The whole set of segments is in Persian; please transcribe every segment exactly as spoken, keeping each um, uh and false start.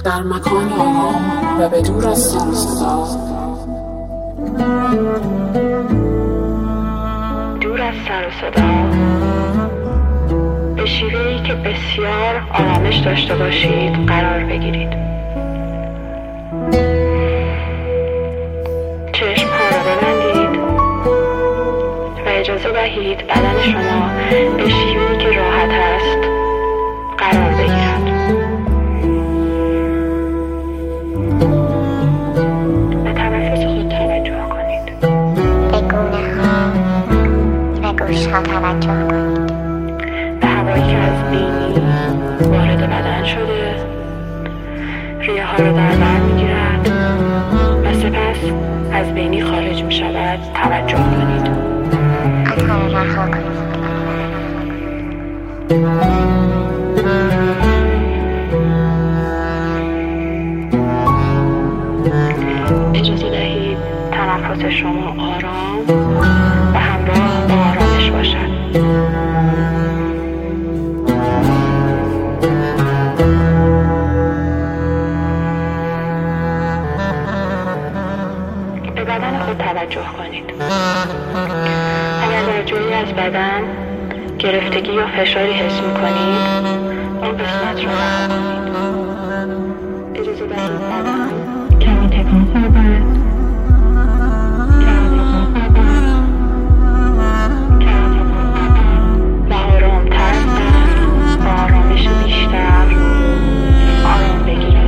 در مکان آرام و به دور از سر و صدا، دور از سر و صدا، به شیوهی که بسیار آرامش داشته باشید قرار بگیرید. چشم ها رو ببندید و اجازه دهید بدن شما به شیوهی که راحت است قرار بگیرد. به تنفس خود توجه کنید. به گونه ها و گوش ها توجه کنید. به هوایی که از بینی وارد بدن شده ریه ها رو در بر میگیرد و سپس از بینی خارج می شود. توجه کنید. آنها را رها کنید. اجازه دهید تنفس شما آرام و همراه با آرامش باشد. به بدن خود توجه کنید. اگر در جایی از بدن گرفتگی یا فشاری حس می کنید اون قسمت رو رها کنید. اجازه دهید بدن کمی تکان خوردن و آرام‌تر و آرامش بیشتر آرام بگیرد.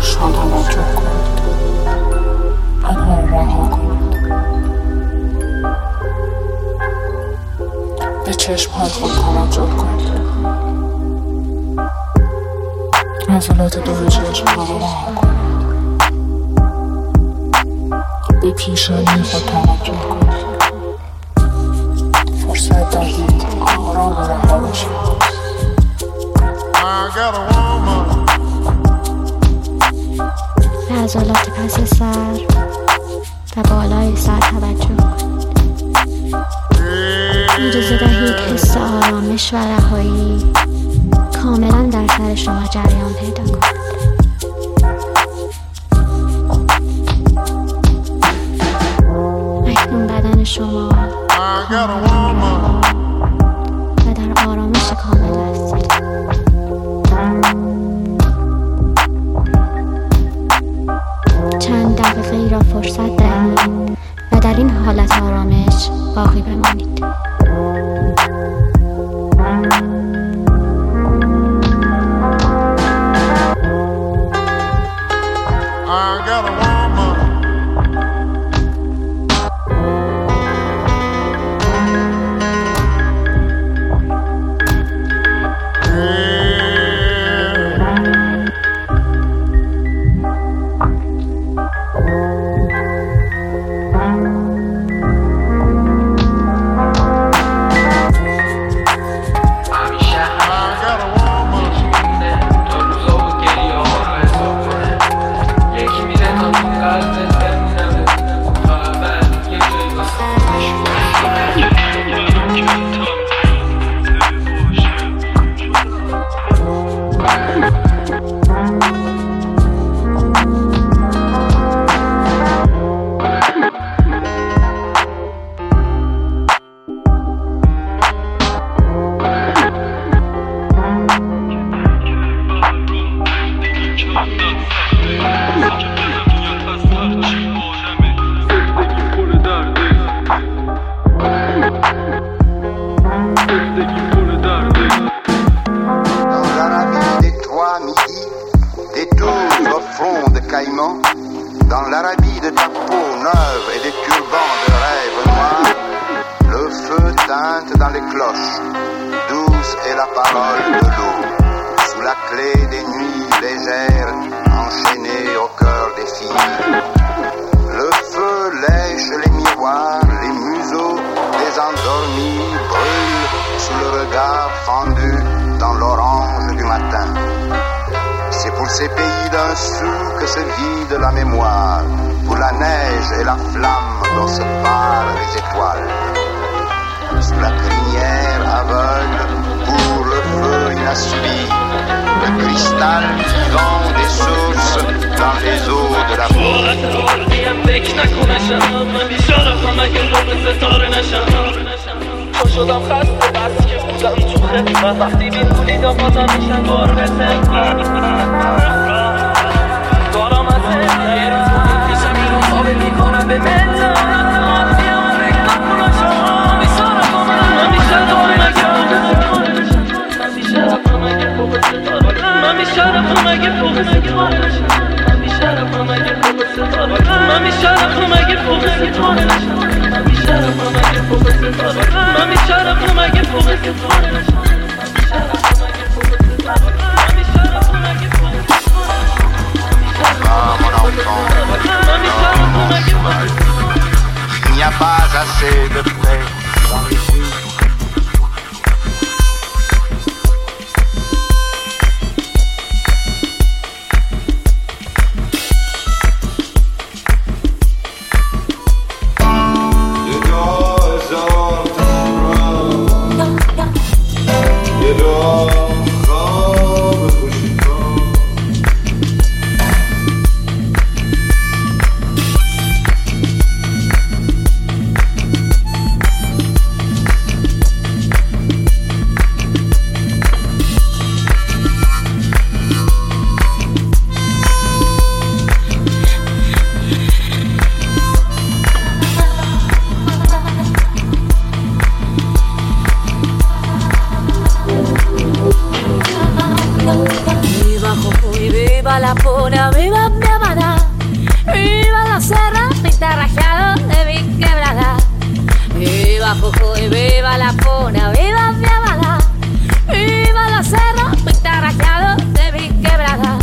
گوشها توجه کنید. آنها را رها کنید. به چشمهای خود توجه کنید. عضلات دور چشمها را رها کنید. به پیشانی خود توجه کنید. فرصت دهید آرام و رها باشید. به عضلات پس سر و بالای سر توجه کنید. اجازه دهید حس آرامش و رهایی کاملا در سر شما جریان پیدا کند. اکنون بدن شما و در آرامش کامل است. چند دقیقه ای را فرصت دهید و در این حالت آرامش باقی بمانید. Dans l'Arabie de ta peau neuve et des turbans de rêves noirs, le feu teinte dans les cloches, douce est la parole de l'eau, sous la clé des nuits légères, enchaînées au cœur des filles. Le feu lèche les miroirs, les museaux des endormis brûlent sous le regard fendu dans l'orange du matin. C'est pour ces pays d'un sou que se vide la mémoire, pour la neige et la flamme dont se parent les étoiles. Sous la crinière aveugle, pour le feu inassouvi, le cristal vivant des sources dans les eaux de la شدم خسته بس که بودم تو خدمت وقتی بین بودید آقازم میشن بار بسن دارم از زنده یه روز مهم میشم اینو خوابه میکنم به منتم آدمی هم بگم کنم شما میشارم با من من میشارم من میشارم اگه فوق ستاره من میشارم اگه فوق ستاره من میشارم اگه فوق ستاره من میشارم اگه فوق ستاره من اگه فوق ستاره من میشارم اگه فوق ستاره Ah mon enfant, non mon cheval, il n'y a pas assez de paix dans les vies. viva la puna, viva mi amada, viva los cerros pintarrajeados de mi quebrada. Viva Jujuy, viva la puna, viva mi amada, viva los cerros pintarrajeados de mi quebrada.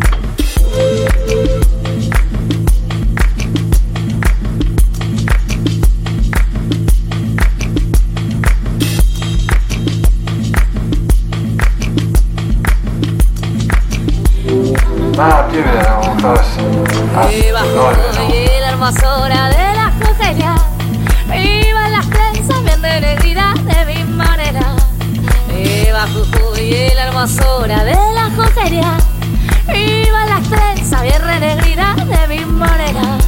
Ah, più vedevamo forse. Viva Jujuy, la hermosura de la jujería. Viva las trenzas bien renegridas de mi manera. Viva Jujuy, la hermosura de la jujería. Viva las trenzas bien renegridas de mi manera.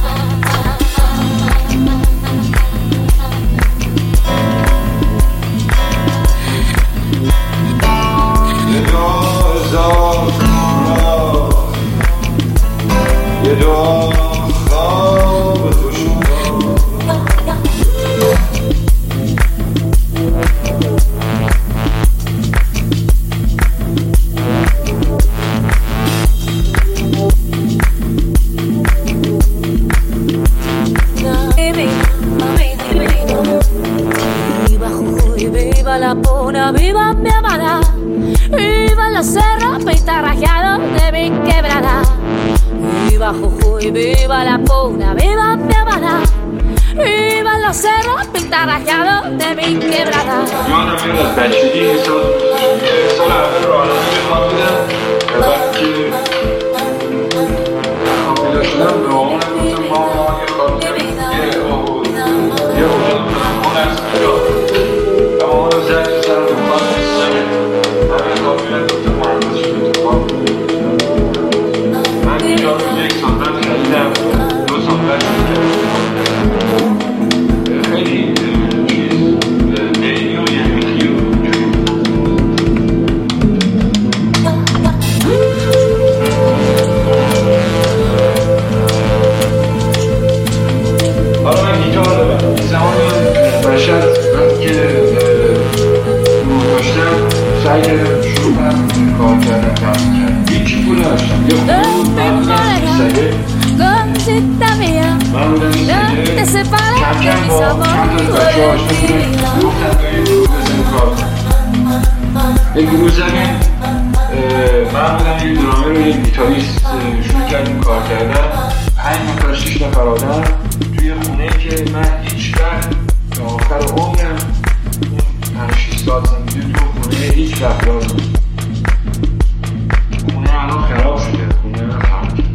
یه دعا خواب تو شما Viva Jujuy, viva la puna, viva mi amada, viva los cerros pintarrajeados de mi quebrada. Viva Jujuy, viva la puna, viva mi amada, viva los cerros pintarrajeados de mi quebrada. یادم میاد از بچگی یه سال یه سال اول راهنمایی میخوام بودم و وقتی که میخوام پیدا شدم به مامانم گفتم مامان یه کار یه آهو یه اوجان خونه هست اینجا و مامانم زنگ سر دکان نیستم همین کار میاد گفتم مهندس شده دکان من اینجا رو یک سال بعد خریدم دو سال بعد خیلی حالا من گیتار دارم زمان بشر وقتی که رو داشتم سعی کردم شروع کنم کار کردن تمام کردم هیچ پول نداشتم یه خود من بودم سگه من بودم این سگه کم کم با چند تا بچه ها آشنا بودم گفتن باید گروه بزنیم کار کنم یه گروه زمین من بودم یه درامر و یه گیتاریست شروع کردیم کار کردن پنج نفر شیش نفر آدم توی خونه که من هیچ وقت تا آخر عمرم پنج شیش ساعت زندگی تو خونه هیچ وقت لازم خونه الان خراب شده خونه من خراب شده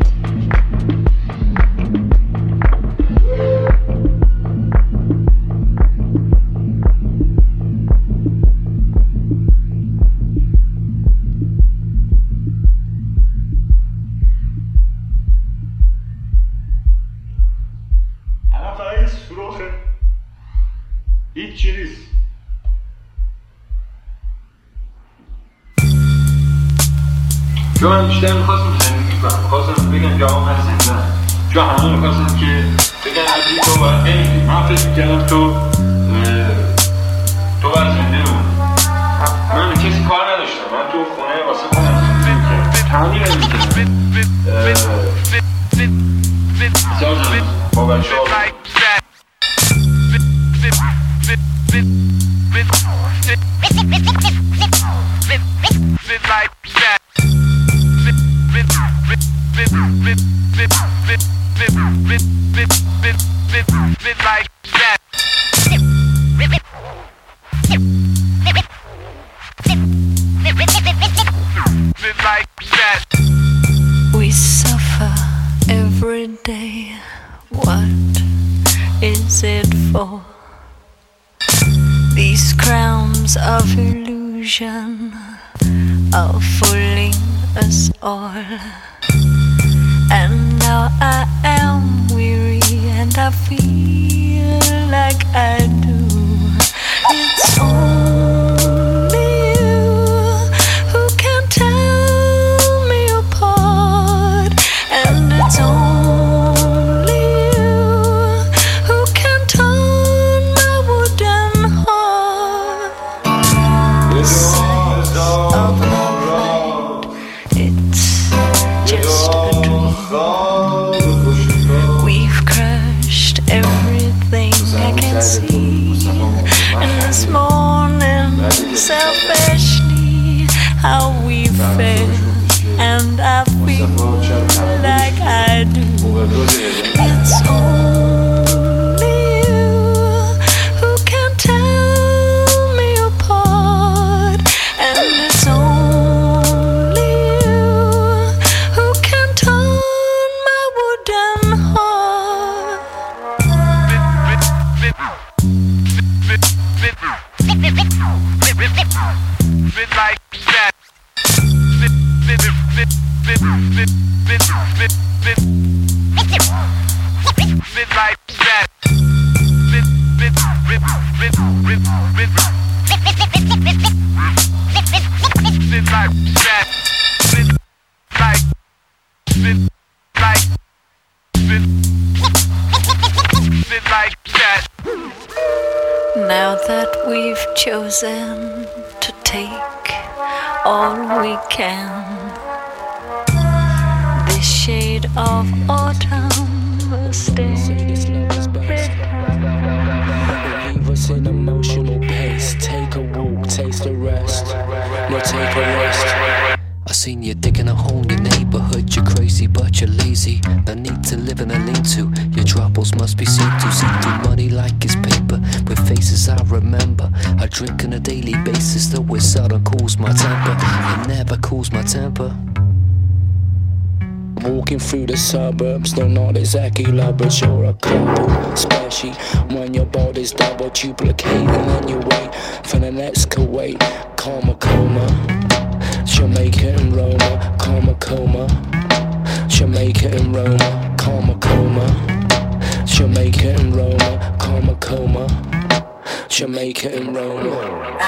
هیچ چی نیست چون من بیشتر میخواستم زندگی کنم میخواستم بگم جواب من زنده چون همه میخواستم که بگم عزیزی تو باید نمیدی من فکر میکردم تو تو باید زنده بمونی من به کسی کار نداشتم من تو خونه واسه خودم زندگی میکردم تعمیر نمیکردم بسیار جانم با بچه ها We suffer every day. What is it for? These crowns of illusion are fooling us all. And now I am weary and I feel like I do. It's only you who can tell me apart. And it's only you who can turn my wooden heart. It's just We've crushed everything I can see. And this morning, selfishly, how we fail. And I feel like I do. It's only you who can tell me apart. And it's only you who can turn my wooden heart. Fit like that. Fit, fit, fit, fit, fit, fit, fit, fit, fit like that. Fit, fit, fit, fit, fit, fit, fit like that. Fit like, fit like, fit, fit like that. Now that we've chosen to take all we can, this shade of autumn will stay. Leave us in emotional pace. Take a walk, taste a rest. No, take a rest. I seen you digging a hole in your neighborhood. You're crazy, but you're lazy. No need to live in a lean-to. Your troubles must be seen to. See through money like it's paper, with faces I remember. I drink on a daily basis, though it seldom cools my temper. It never cools my temper. Walking through the suburbs, though not exactly love, but you're a couple. Especially when your body's double duplicating, and you wait for the next Kuwait. Coma, coma. Jamaica and Roma, coma, coma. Jamaica and Roma, coma, coma. Jamaica and Roma, coma, coma. Jamaica and Roma.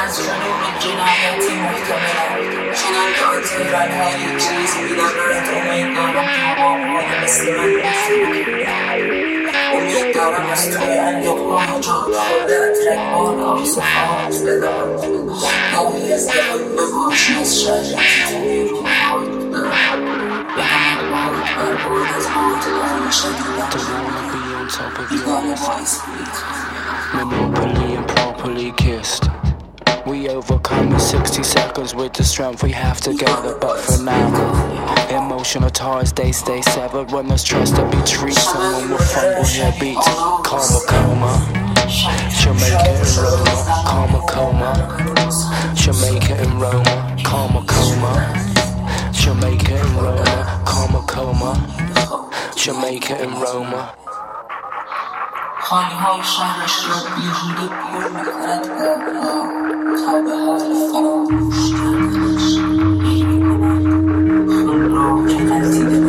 امید دارم از توی اندوه‌ها جا خوردن ترکمان آسفان بدار نوعی از دلم بباش از شجرتی توی روحات برم به همه بارد بربود از باطلان شدیدم بیگانه باعث بود Monopoly and properly kissed. We overcome in sixty seconds with the strength we have together. But for now, emotional ties, they stay severed. When there's trust to be treated, someone will fumble their beats. Coma, coma. Jamaica and Roma, coma, coma. Jamaica and Roma, coma, coma. Jamaica and Roma, coma, coma. Jamaica and Roma. خانه های شهرش را بیهوده پر میکند قبرها تا به حال فراموش کردنش خون را که نزدیک